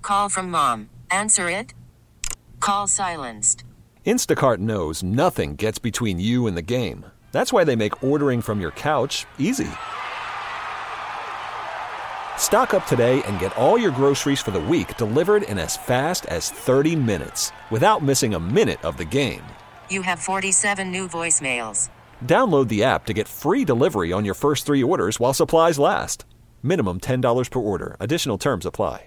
Call from mom. Answer it. Call silenced. Instacart knows nothing gets between you and the game. That's why they make ordering from your couch easy. Stock up today and get all your groceries for the week delivered in as fast as 30 minutes without missing a minute of the game. You have 47 new voicemails. Download the app to get free delivery on your first 3 orders while supplies last. Minimum $10 per order. Additional terms apply.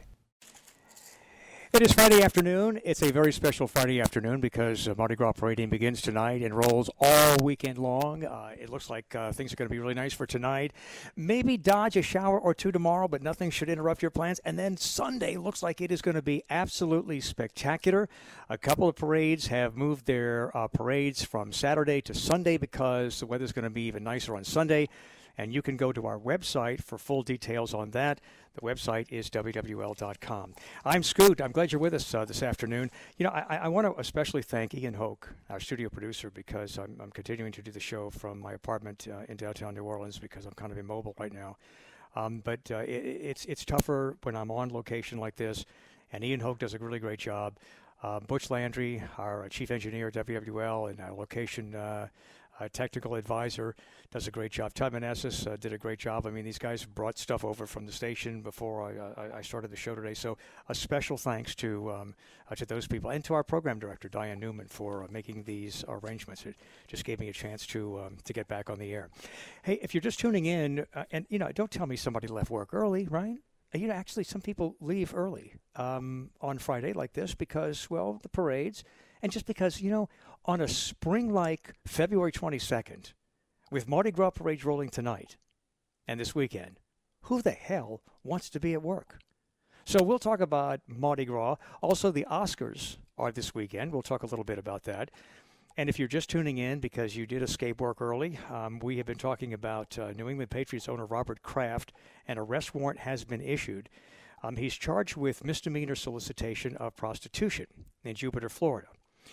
It is Friday afternoon. It's a very special Friday afternoon because Mardi Gras parading begins tonight and rolls all weekend long. It looks like things are going to be really nice for tonight. Maybe dodge a shower or two tomorrow, but nothing should interrupt your plans. And then Sunday looks like it is going to be absolutely spectacular. A couple of parades have moved their parades from Saturday to Sunday because the weather's going to be even nicer on Sunday. And you can go to our website for full details on that. The website is WWL.com. I'm Scoot. I'm glad you're with us this afternoon. You know, I want to especially thank Ian Hoke, our studio producer, because I'm continuing to do the show from my apartment in downtown New Orleans because I'm kind of immobile right now. But it's tougher when I'm on location like this, and Ian Hoke does a really great job. Butch Landry, our chief engineer at WWL, and our location technical advisor, does a great job. Todd Manassas did a great job. I mean, these guys brought stuff over from the station before I started the show today. So a special thanks to those people and to our program director, Diane Newman, for making these arrangements. It just gave me a chance to get back on the air. Hey, if you're just tuning in, and, you know, don't tell me somebody left work early, right? You know, actually, some people leave early on Friday like this because, well, the parades. And just because, you know, on a spring-like February 22nd, with Mardi Gras parades rolling tonight and this weekend, who the hell wants to be at work? So we'll talk about Mardi Gras. Also, the Oscars are this weekend. We'll talk a little bit about that. And if you're just tuning in because you did escape work early, we have been talking about New England Patriots owner Robert Kraft. An arrest warrant has been issued. He's charged with misdemeanor solicitation of prostitution in Jupiter, Florida.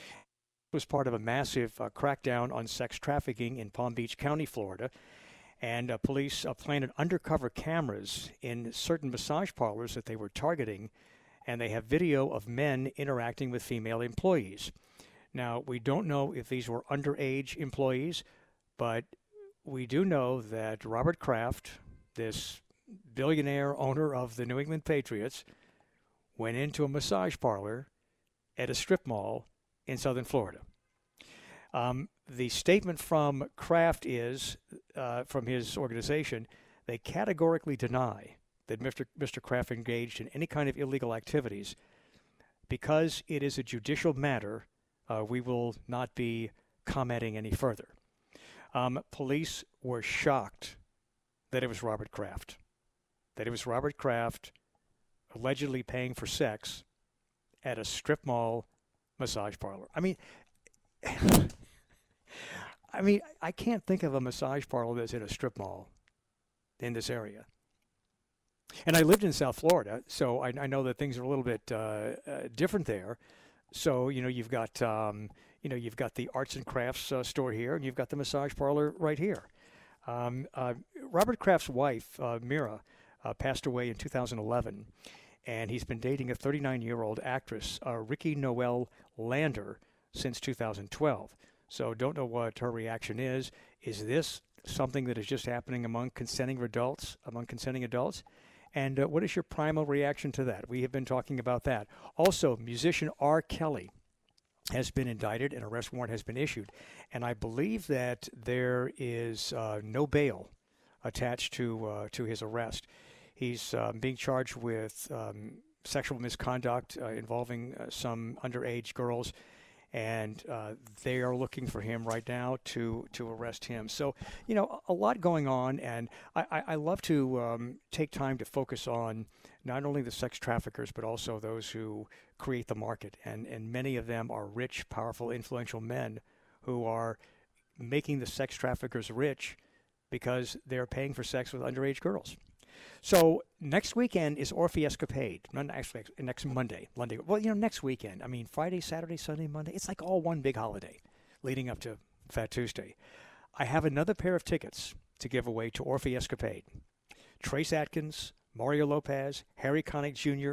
It was part of a massive crackdown on sex trafficking in Palm Beach County, Florida. And police planted undercover cameras in certain massage parlors that they were targeting, and they have video of men interacting with female employees. Now, we don't know if these were underage employees, but we do know that Robert Kraft, this billionaire owner of the New England Patriots, went into a massage parlor at a strip mall in southern Florida. The statement from Kraft is, from his organization, they categorically deny that Mr. Kraft engaged in any kind of illegal activities. Because it is a judicial matter, we will not be commenting any further. Police were shocked that it was Robert Kraft. That it was Robert Kraft allegedly paying for sex at a strip mall massage parlor. I mean, I can't think of a massage parlor that's in a strip mall in this area. And I lived in South Florida, so I know that things are a little bit different there. So, you know, you've got the arts and crafts store here, and you've got the massage parlor right here. Robert Kraft's wife, Mira, passed away in 2011, and he's been dating a 39-year-old actress, Ricky Noel Lander, since 2012. So don't know what her reaction is. Is this something that is just happening among consenting adults? And what is your primal reaction to that? We have been talking about that. Also, musician R. Kelly has been indicted. An arrest warrant has been issued. And I believe that there is no bail attached to his arrest. He's being charged with sexual misconduct involving some underage girls. And they are looking for him right now to arrest him. So, you know, a lot going on, and I love to take time to focus on not only the sex traffickers, but also those who create the market. And many of them are rich, powerful, influential men who are making the sex traffickers rich because they're paying for sex with underage girls. So next weekend is Orphe Escapade. Not actually next Monday. Well, you know, next weekend. I mean, Friday, Saturday, Sunday, Monday. It's like all one big holiday leading up to Fat Tuesday. I have another pair of tickets to give away to Orphe Escapade. Trace Atkins, Mario Lopez, Harry Connick Jr.,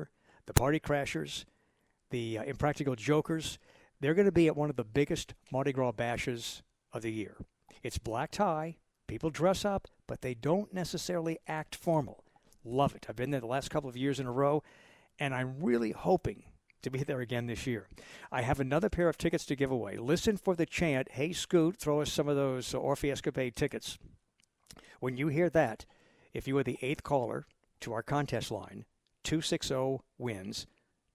the Party Crashers, the Impractical Jokers. They're going to be at one of the biggest Mardi Gras bashes of the year. It's black tie. People dress up, but they don't necessarily act formal. Love it. I've been there the last couple of years in a row, and I'm really hoping to be there again this year. I have another pair of tickets to give away. Listen for the chant, "Hey, Scoot, throw us some of those Orphy Escapade tickets." When you hear that, if you are the 8th caller to our contest line, 260-WINS,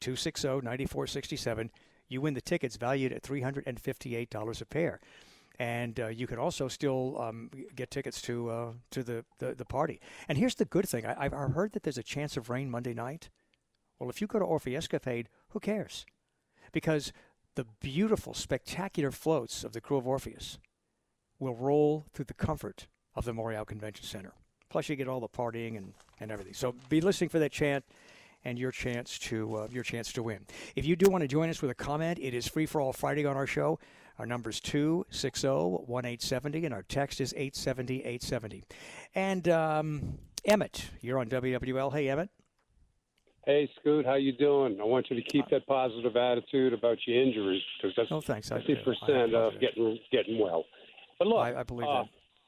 260-9467, you win the tickets valued at $358 a pair. And you can also still get tickets to the party. And here's the good thing. I've heard that there's a chance of rain Monday night. Well, if you go to Orphy Escapade, who cares? Because the beautiful, spectacular floats of the crew of Orpheus will roll through the comfort of the Morial Convention Center. Plus, you get all the partying and everything. So be listening for that chant and your chance to win. If you do want to join us with a comment, it is Free for All Friday on our show. Our number is 260-1870, and our text is 870-870. And Emmett, you're on WWL. Hey, Emmett. Hey, Scoot, how you doing? I want you to keep that positive attitude about your injuries, because that's 50% of getting well. But look, I believe that.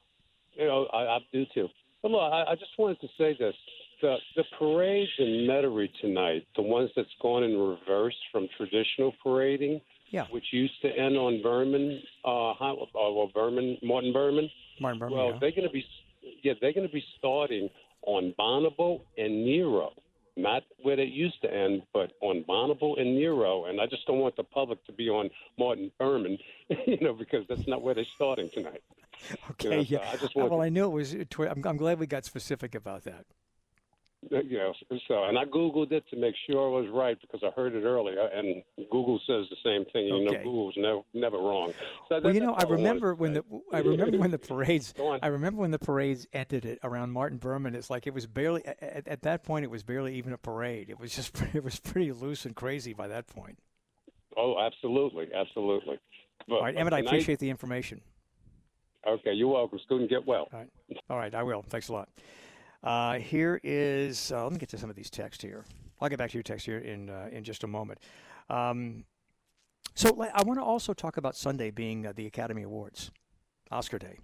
I do too. But look, I just wanted to say this. The parades in Metairie tonight, the ones that's gone in reverse from traditional parading, which used to end on Martin Berman. Martin Berman, well, they're going to be starting on Bonneville and Nero. Not where they used to end, but on Bonneville and Nero. And I just don't want the public to be on Martin Berman, because that's not where they're starting tonight. Okay, So I just want I knew it was. I'm glad we got specific about that. And I Googled it to make sure I was right, because I heard it earlier, and Google says the same thing. Okay. Google's never wrong. So I remember when the parades ended it around Martin Berman. It's like it was barely at that point. It was barely even a parade. It was pretty loose and crazy by that point. Oh, absolutely. But, all right, Emmett, I appreciate the information. Okay, you're welcome. Student, get well. All right, I will. Thanks a lot. Here is let me get to some of these texts here. I'll get back to your text here in just a moment. So I want to also talk about Sunday being the Academy Awards, Oscar Day.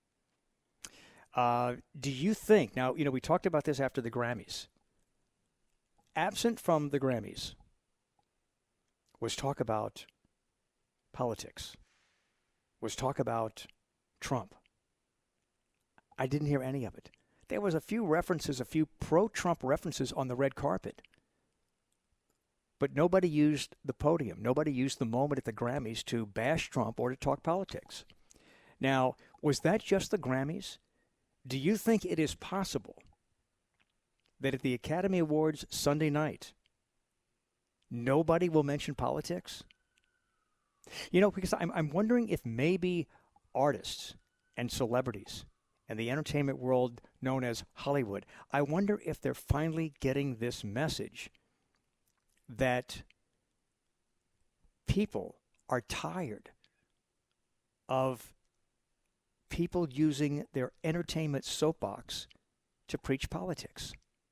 Do you think, now, we talked about this after the Grammys. Absent from the Grammys was talk about politics, was talk about Trump. I didn't hear any of it. There was a few pro-Trump references on the red carpet. But nobody used the podium. Nobody used the moment at the Grammys to bash Trump or to talk politics. Now, was that just the Grammys? Do you think it is possible that at the Academy Awards Sunday night, nobody will mention politics? Because I'm wondering if maybe artists and celebrities and the entertainment world known as Hollywood, I wonder if they're finally getting this message that people are tired of people using their entertainment soapbox to preach politics.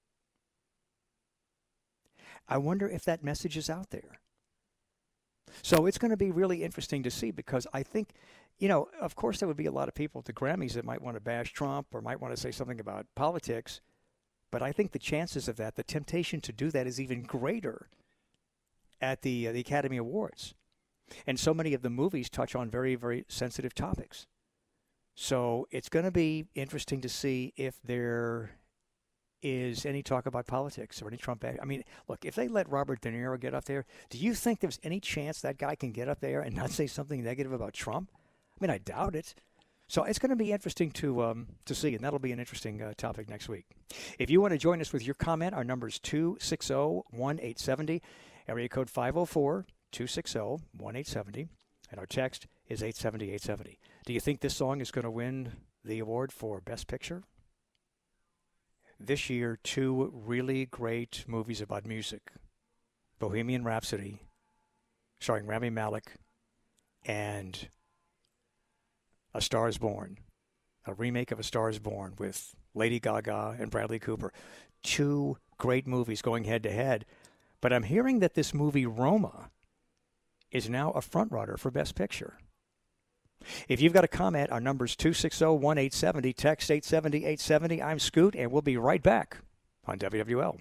I wonder if that message is out there. So it's going to be really interesting to see, because I think, of course there would be a lot of people at the Grammys that might want to bash Trump or might want to say something about politics, but I think the chances of that, the temptation to do that, is even greater at the Academy Awards. And so many of the movies touch on very, very sensitive topics. So it's going to be interesting to see if there is any talk about politics or any Trump. I mean, look, if they let Robert De Niro get up there, do you think there's any chance that guy can get up there and not say something negative about Trump? I mean, I doubt it. So it's going to be interesting to see, and that'll be an interesting topic next week. If you want to join us with your comment, our number is 260-1870, area code 504-260-1870, and our text is 870-870. Do you think this song is going to win the award for Best Picture? This year, two really great movies about music. Bohemian Rhapsody, starring Rami Malek, and A Star is Born, a remake of A Star is Born with Lady Gaga and Bradley Cooper. Two great movies going head-to-head. But I'm hearing that this movie Roma is now a frontrunner for Best Picture. If you've got a comment, our number's 260-1870, text 870-870. I'm Scoot, and we'll be right back on WWL.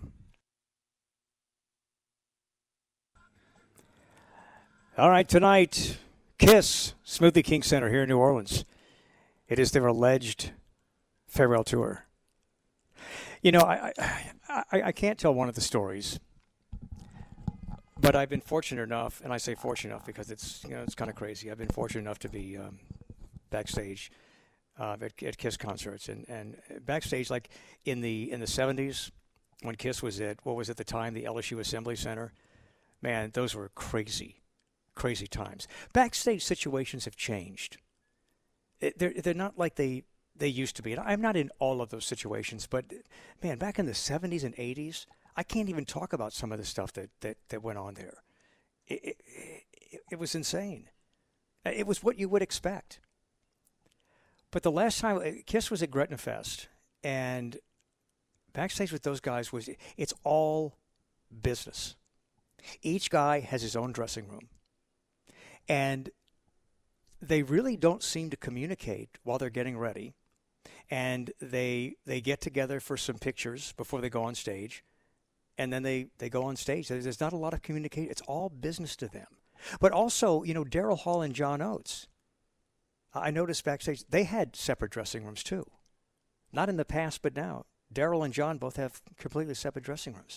All right, tonight, KISS, Smoothie King Center here in New Orleans. It is their alleged farewell tour. You know, I can't tell one of the stories, but I've been fortunate enough, and I say fortunate enough because it's kind of crazy. I've been fortunate enough to be backstage at KISS concerts, and backstage, like in the 70s when KISS was at the time, the LSU Assembly Center. Man, those were crazy times. Backstage situations have changed. They're not like they used to be. And I'm not in all of those situations, but man, back in the 70s and 80s, I can't even talk about some of the stuff that went on there. It was insane. It was what you would expect. But the last time KISS was at Gretna Fest, and backstage with those guys it's all business. Each guy has his own dressing room. And they really don't seem to communicate while they're getting ready. And they get together for some pictures before they go on stage. And then they go on stage. There's not a lot of communication. It's all business to them. But also, Daryl Hall and John Oates, I noticed backstage, they had separate dressing rooms too. Not in the past, but now. Daryl and John both have completely separate dressing rooms.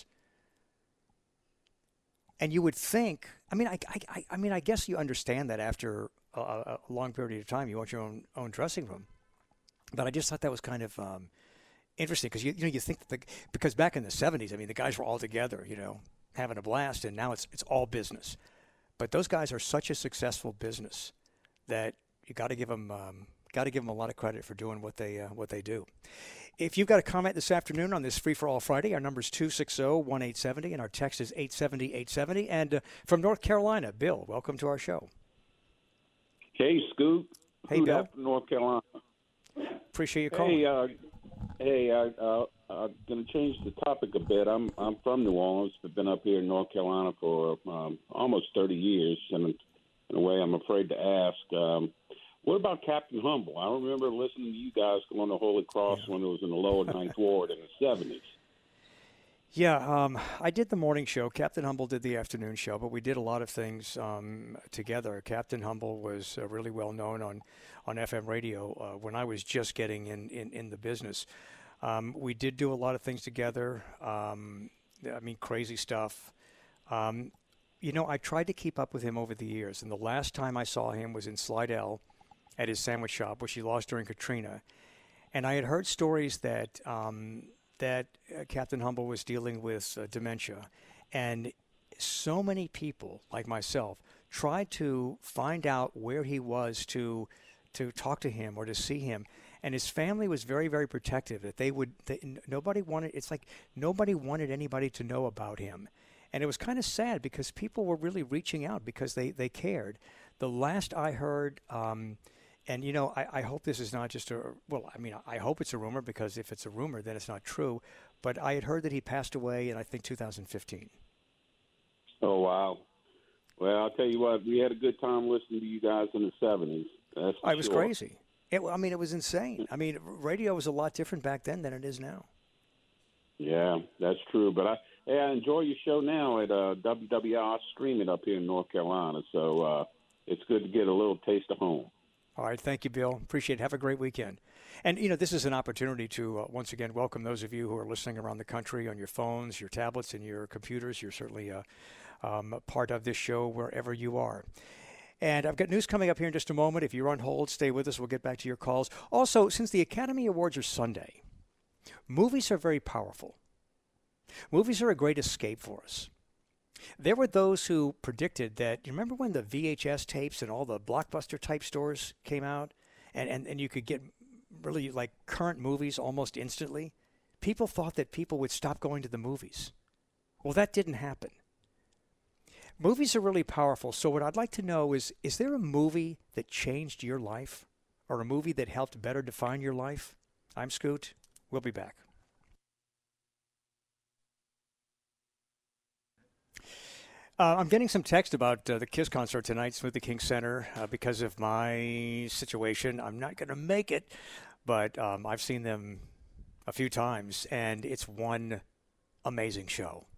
And you would think, I guess you understand that after a long period of time, you want your own dressing room. But I just thought that was kind of interesting because you think that because back in the 70s, the guys were all together, having a blast, and now it's all business. But those guys are such a successful business that you got to give them a lot of credit for doing what they do. If you've got a comment this afternoon on this Free for All Friday, our number is 260-1870, and our text is 870-870. And from North Carolina, Bill, welcome to our show. Hey, Scoop. Hey, Bill. From North Carolina. Appreciate you calling. I'm going to change the topic a bit. I'm from New Orleans. I've been up here in North Carolina for almost 30 years, and in a way I'm afraid to ask. What about Captain Humble? I remember listening to you guys going to Holy Cross when it was in the lower Ninth Ward in the 70s. Yeah, I did the morning show. Captain Humble did the afternoon show, but we did a lot of things together. Captain Humble was really well known on FM radio when I was just getting in the business. We did do a lot of things together. Crazy stuff. I tried to keep up with him over the years, and the last time I saw him was in Slidell at his sandwich shop, which he lost during Katrina. And I had heard stories that Captain Humble was dealing with dementia. And so many people, like myself, tried to find out where he was to talk to him or to see him. And his family was very, very protective. Nobody wanted anybody to know about him. And it was kind of sad because people were really reaching out because they cared. The last I heard, I hope this is not just I hope it's a rumor, because if it's a rumor, then it's not true. But I had heard that he passed away in, I think, 2015. Oh, wow. Well, I'll tell you what, we had a good time listening to you guys in the 70s. That's for It was sure. crazy. It was insane. Radio was a lot different back then than it is now. Yeah, that's true. But I enjoy your show now at WWL. I stream it up here in North Carolina, so it's good to get a little taste of home. All right. Thank you, Bill. Appreciate it. Have a great weekend. And, this is an opportunity to, once again, welcome those of you who are listening around the country on your phones, your tablets, and your computers. You're certainly part of this show wherever you are. And I've got news coming up here in just a moment. If you're on hold, stay with us. We'll get back to your calls. Also, since the Academy Awards are Sunday, movies are very powerful. Movies are a great escape for us. There were those who predicted that, you remember when the VHS tapes and all the Blockbuster type stores came out and you could get really like current movies almost instantly? People thought that people would stop going to the movies. Well, that didn't happen. Movies are really powerful. So what I'd like to know is there a movie that changed your life or a movie that helped better define your life? I'm Scoot. We'll be back. I'm getting some text about the KISS concert tonight, Smoothie King Center. Because of my situation, I'm not going to make it, but I've seen them a few times, and it's one amazing show.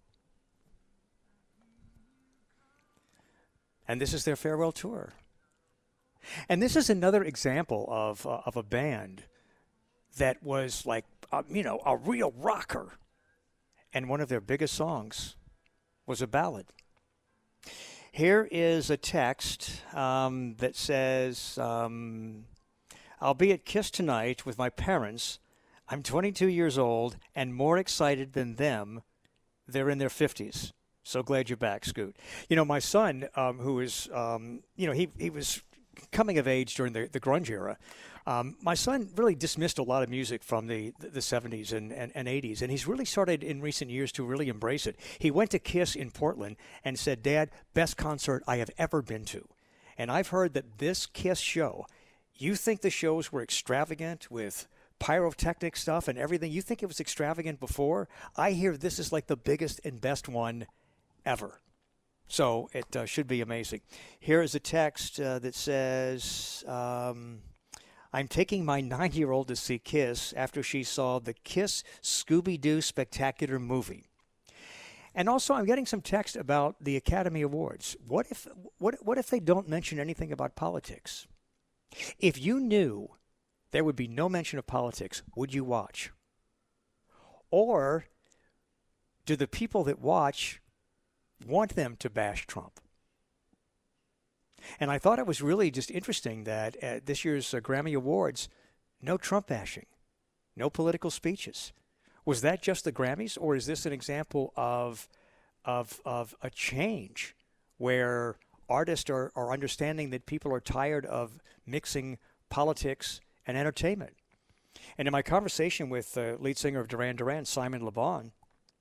And this is their farewell tour. And this is another example of a band that was like, a real rocker. And one of their biggest songs was a ballad. Here is a text that says, I'll be at KISS tonight with my parents. I'm 22 years old and more excited than them. They're in their 50s. So glad you're back, Scoot. My son, who is, he was coming of age during the grunge era. My son really dismissed a lot of music from the 70s and 80s, and he's really started in recent years to really embrace it. He went to KISS in Portland and said, Dad, best concert I have ever been to. And I've heard that this KISS show, you think the shows were extravagant with pyrotechnic stuff and everything? You think it was extravagant before? I hear this is like the biggest and best one ever. So it should be amazing. Here is a text that says, I'm taking my 9-year-old to see KISS after she saw the KISS Scooby-Doo Spectacular movie. And also I'm getting some text about the Academy Awards. What if they don't mention anything about politics? If you knew there would be no mention of politics, would you watch? Or do the people that watch want them to bash Trump? And I thought it was really just interesting that at this year's Grammy Awards, no Trump bashing, no political speeches. Was that just the Grammys, or is this an example of a change where artists are understanding that people are tired of mixing politics and entertainment? And in my conversation with the lead singer of Duran Duran, Simon Le Bon,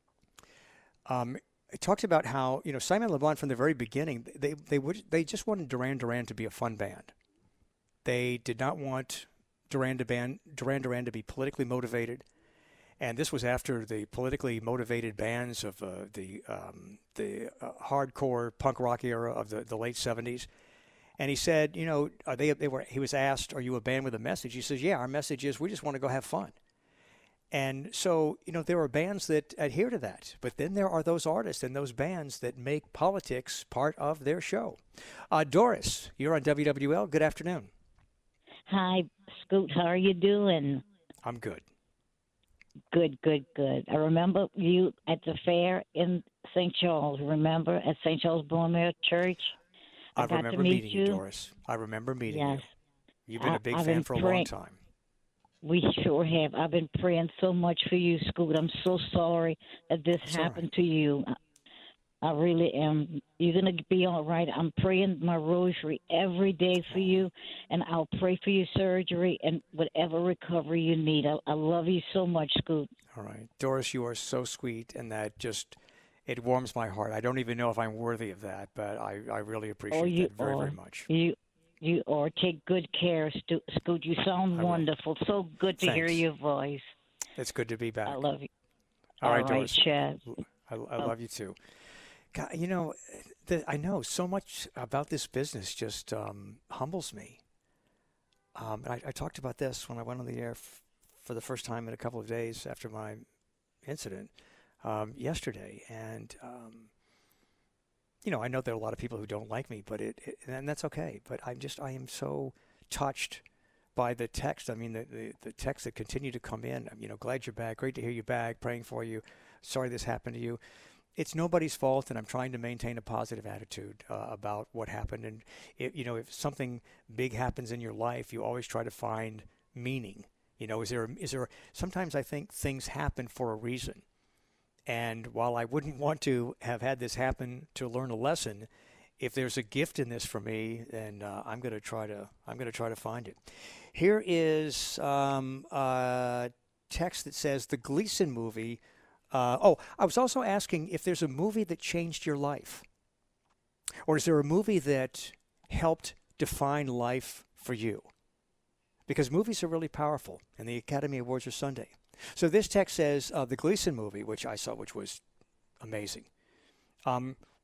it talks about how, Simon Le Bon from the very beginning, they just wanted Duran Duran to be a fun band. They did not want Duran Duran to be politically motivated. And this was after the politically motivated bands of the hardcore punk rock era of the late 70s. And he said, he was asked, are you a band with a message? He says, yeah, our message is we just want to go have fun. And so, there are bands that adhere to that. But then there are those artists and those bands that make politics part of their show. Doris, you're on WWL. Good afternoon. Hi, Scoot. How are you doing? I'm good. Good. I remember you at the fair in St. Charles. Remember, at St. Charles Borromeo Church? I remember meeting you, Doris. I remember meeting you. You've been a big fan for a long time. We sure have. I've been praying so much for you, Scoot. I'm so sorry that this happened to you. I really am. You're going to be all right. I'm praying my rosary every day for you, and I'll pray for your surgery and whatever recovery you need. I love you so much, Scoot. All right. Doris, you are so sweet, and that just, it warms my heart. I don't even know if I'm worthy of that, but I really appreciate that very much. You are. Take good care, Scoot. You sound wonderful. So good to hear your voice. It's good to be back. I love you. All right, Doris. Chad. I love you too. God, I know so much about this business just humbles me. I talked about this when I went on the air for the first time in a couple of days after my incident yesterday. And I know there are a lot of people who don't like me, but and that's okay. But I am so touched by the text. I mean, the texts that continue to come in. Glad you're back. Great to hear you back. Praying for you. Sorry this happened to you. It's nobody's fault, and I'm trying to maintain a positive attitude about what happened. And if something big happens in your life, you always try to find meaning. Is there? Sometimes I think things happen for a reason. And while I wouldn't want to have had this happen to learn a lesson, if there's a gift in this for me, then I'm going to try to find it. Here is a text that says the Gleason movie. I was also asking if there's a movie that changed your life, or is there a movie that helped define life for you? Because movies are really powerful, and the Academy Awards are Sunday. So this text says the Gleason movie, which I saw, which was amazing.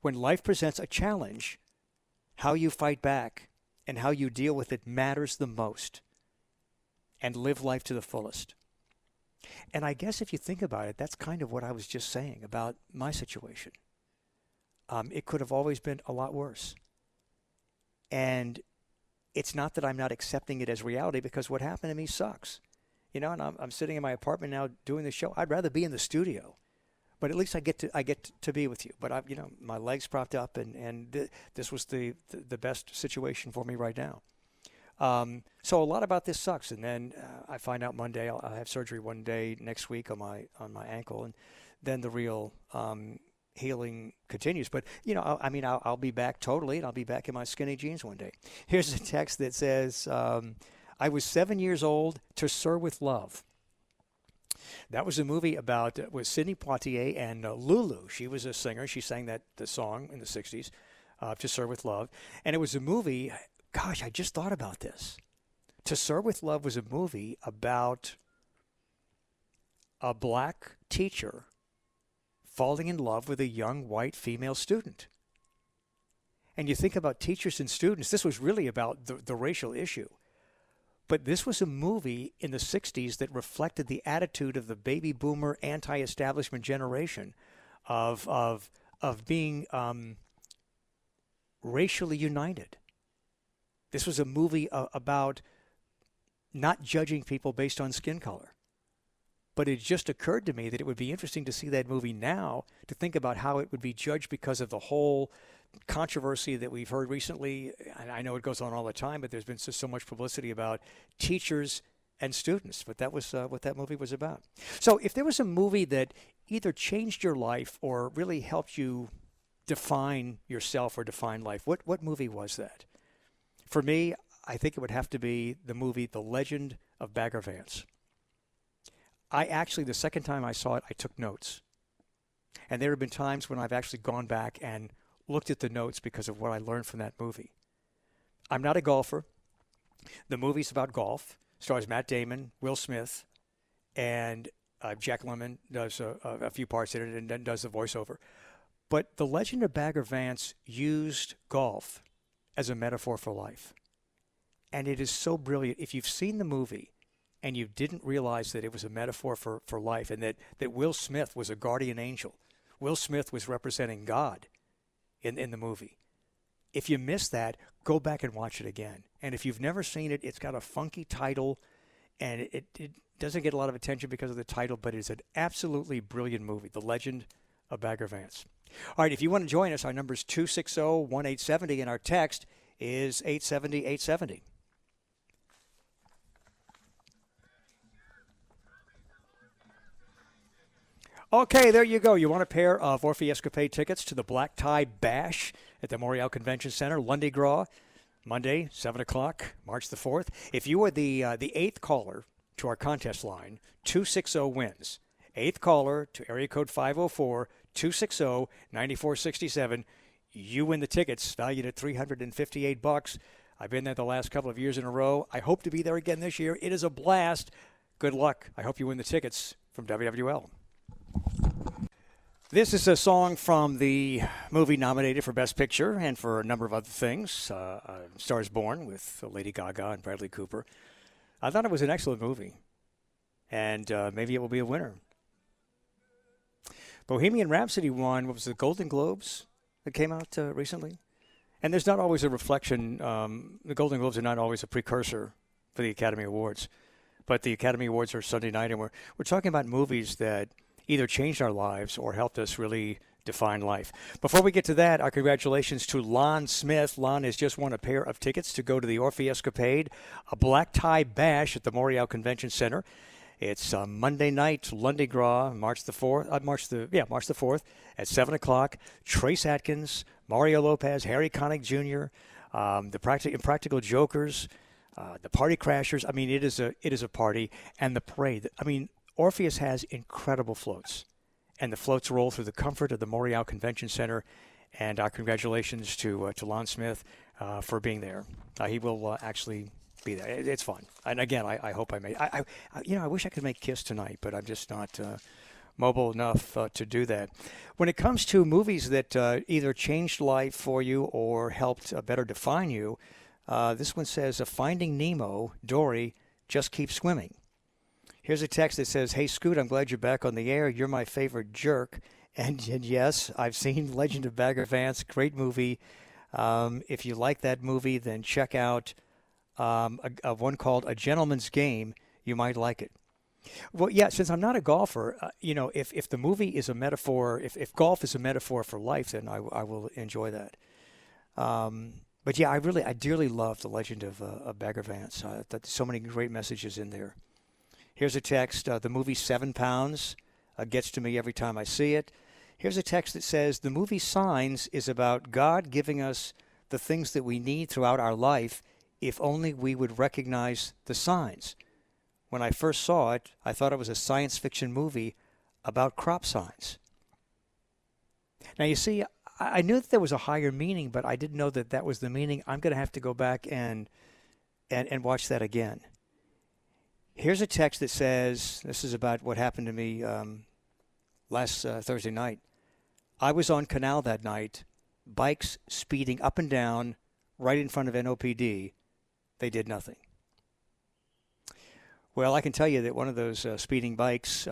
when life presents a challenge, how you fight back and how you deal with it matters the most. And live life to the fullest. And I guess if you think about it, that's kind of what I was just saying about my situation. It could have always been a lot worse. And it's not that I'm not accepting it as reality, because what happened to me sucks. You know, and I'm sitting in my apartment now doing the show. I'd rather be in the studio, but at least I get to be with you. But my legs propped up, and this was the best situation for me right now. So a lot about this sucks, and then I find out Monday I'll have surgery one day next week on my ankle, and then the real healing continues. But I'll be back totally, and I'll be back in my skinny jeans one day. Here's a text that says, "I was 7 years old to Sir with Love." That was a movie with Sidney Poitier and Lulu. She was a singer. She sang the song in the 60s, To Sir with Love, and it was a movie. Gosh, I just thought about this. To Sir with Love was a movie about a black teacher falling in love with a young white female student. And you think about teachers and students, this was really about the racial issue. But this was a movie in the 60s that reflected the attitude of the baby boomer anti-establishment generation of being racially united. This was a movie about not judging people based on skin color. But it just occurred to me that it would be interesting to see that movie now, to think about how it would be judged because of the whole controversy that we've heard recently. And I know it goes on all the time, but there's been so much publicity about teachers and students. But that was what that movie was about. So if there was a movie that either changed your life or really helped you define yourself or define life, what movie was that? For me, I think it would have to be the movie The Legend of Bagger Vance. The second time I saw it, I took notes. And there have been times when I've actually gone back and looked at the notes because of what I learned from that movie. I'm not a golfer. The movie's about golf. Stars Matt Damon, Will Smith, and Jack Lemmon does a few parts in it and then does the voiceover. But The Legend of Bagger Vance used golf as a metaphor for life. And it is so brilliant. If you've seen the movie and you didn't realize that it was a metaphor for life, and that Will Smith was a guardian angel. Will Smith was representing God in the movie. If you missed that, go back and watch it again. And if you've never seen it, it's got a funky title, and it doesn't get a lot of attention because of the title, but it's an absolutely brilliant movie, The Legend of Bagger Vance. All right, if you want to join us, our number is 260-1870, and our text is 870-870. Okay, there you go. You want a pair of Orphe Escapade tickets to the Black Tie Bash at the Morial Convention Center, Lundy Gras, Monday, 7 o'clock, March the 4th. If you are the 8th caller to our contest line, 260-WINS. 8th caller to area code 504-260-9467. You win the tickets, valued at $358. I've been there the last couple of years in a row. I hope to be there again this year. It is a blast. Good luck. I hope you win the tickets from WWL. This is a song from the movie nominated for Best Picture and for a number of other things. Star is Born with Lady Gaga and Bradley Cooper. I thought it was an excellent movie, and maybe it will be a winner. Bohemian Rhapsody won, what was the Golden Globes that came out recently? And there's not always a reflection. The Golden Globes are not always a precursor for the Academy Awards. But the Academy Awards are Sunday night, and we're talking about movies that either changed our lives or helped us really define life. Before we get to that, our congratulations to Lon Smith. Lon has just won a pair of tickets to go to the Orphe Escapade, a Black Tie Bash at the Morial Convention Center. It's Monday night, Lundy Gras, March the 4th at 7 o'clock. Trace Atkins, Mario Lopez, Harry Connick Jr., the Impractical Jokers, the Party Crashers. I mean, it is a party. And the parade. I mean, Orpheus has incredible floats, and the floats roll through the comfort of the Morial Convention Center. And our congratulations to Lon Smith for being there. He will actually be there. It's fun. And again, I hope I made. I wish I could make Kiss tonight, but I'm just not mobile enough to do that. When it comes to movies that either changed life for you or helped better define you, this one says, Finding Nemo, Dory, just keep swimming. Here's a text that says, hey, Scoot, I'm glad you're back on the air. You're my favorite jerk. And yes, I've seen Legend of Bagger Vance. Great movie. If you like that movie, then check out a one called A Gentleman's Game. You might like it. Well, yeah, since I'm not a golfer, if the movie is a metaphor, if golf is a metaphor for life, then I will enjoy that. But yeah, I dearly love The Legend of Bagger Vance. So many great messages in there. Here's a text. The movie 7 Pounds gets to me every time I see it. Here's a text that says, the movie Signs is about God giving us the things that we need throughout our life if only we would recognize the signs. When I first saw it, I thought it was a science fiction movie about crop signs. Now, you see, I knew that there was a higher meaning, but I didn't know that that was the meaning. I'm going to have to go back and watch that again. Here's a text that says, this is about what happened to me last Thursday night. I was on Canal that night, bikes speeding up and down right in front of NOPD. They did nothing. Well, I can tell you that one of those speeding bikes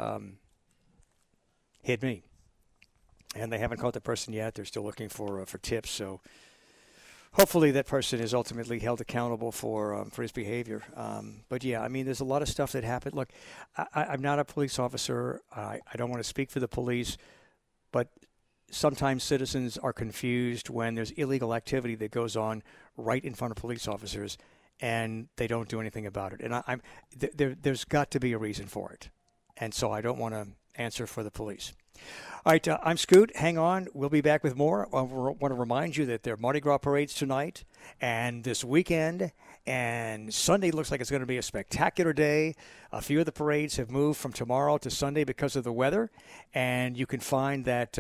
hit me. And they haven't caught the person yet. They're still looking for tips. So hopefully that person is ultimately held accountable for his behavior. But, yeah, I mean, there's a lot of stuff that happened. Look, I'm not a police officer. I don't want to speak for the police. But sometimes citizens are confused when there's illegal activity that goes on right in front of police officers, and they don't do anything about it. And there's got to be a reason for it. And so I don't want to answer for the police. All right, I'm Scoot. Hang on. We'll be back with more. I want to remind you that there are Mardi Gras parades tonight and this weekend. And Sunday looks like it's going to be a spectacular day. A few of the parades have moved from tomorrow to Sunday because of the weather. And you can find that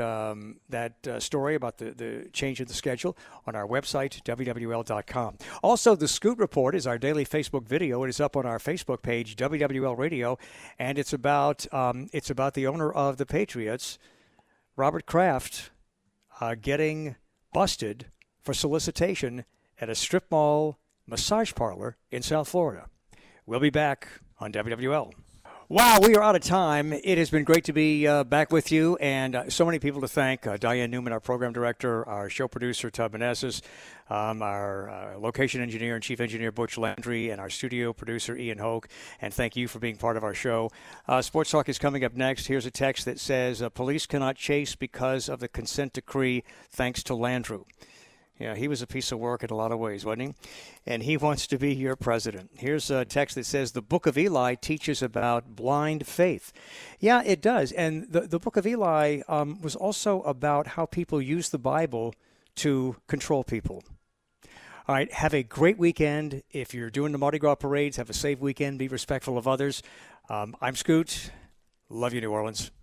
story about the change in the schedule on our website, WWL.com. Also, the Scoot Report is our daily Facebook video. It is up on our Facebook page, WWL Radio. And it's about the owner of the Patriots, Robert Kraft, getting busted for solicitation at a strip mall massage parlor in South Florida. We'll be back on WWL. Wow, we are out of time. It has been great to be back with you, and so many people to thank. Diane Newman, our program director, our show producer, Tub Manessis, our location engineer and chief engineer, Butch Landry, and our studio producer, Ian Hoke. And thank you for being part of our show. Sports Talk is coming up next. Here's a text that says, police cannot chase because of the consent decree, thanks to Landrew. Yeah, he was a piece of work in a lot of ways, wasn't he? And he wants to be your president. Here's a text that says, the Book of Eli teaches about blind faith. Yeah, it does. And the Book of Eli was also about how people use the Bible to control people. All right, have a great weekend. If you're doing the Mardi Gras parades, have a safe weekend. Be respectful of others. I'm Scoot. Love you, New Orleans.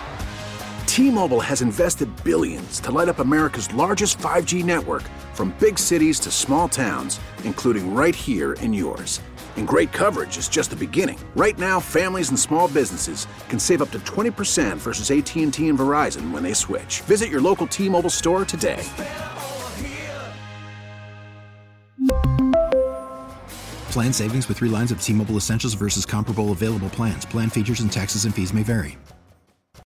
T-Mobile has invested billions to light up America's largest 5G network, from big cities to small towns, including right here in yours. And great coverage is just the beginning. Right now, families and small businesses can save up to 20% versus AT&T and Verizon when they switch. Visit your local T-Mobile store today. Plan savings with 3 lines of T-Mobile Essentials versus comparable available plans. Plan features and taxes and fees may vary.